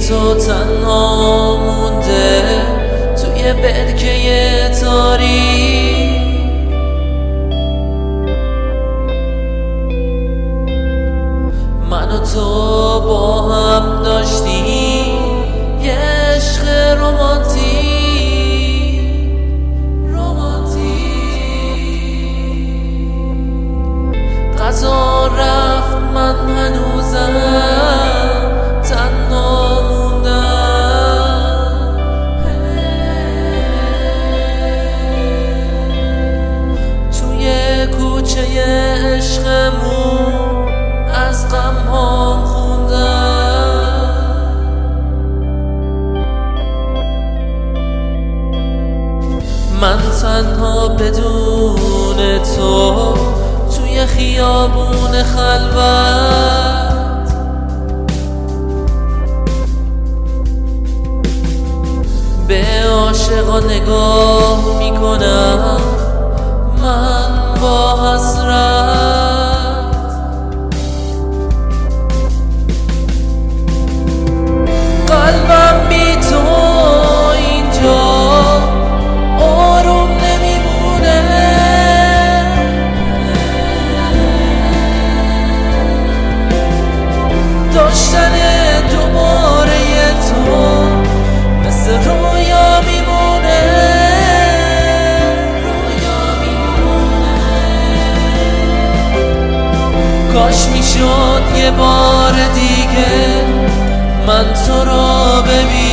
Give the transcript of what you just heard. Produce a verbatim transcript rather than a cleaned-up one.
تو تنها مونده توی برکه تاریک. من و تو با هم داشتیم یه عشق رمانتیک رمانتیک. قضا رفت من هنوزم تنها موندم. توی کوچه عشقمون از غم ها خوندم. من تنها بدون تو توی خیابون خلوت، به عاشقا نگاه میکنم من با حسرت. قلبم بی تو اینجا آروم نمیمونه. داشتن دوباره تو مثل رویا میمونه رویا میمونه. کاش میشد یه بار دیگه من تو رو ببینم.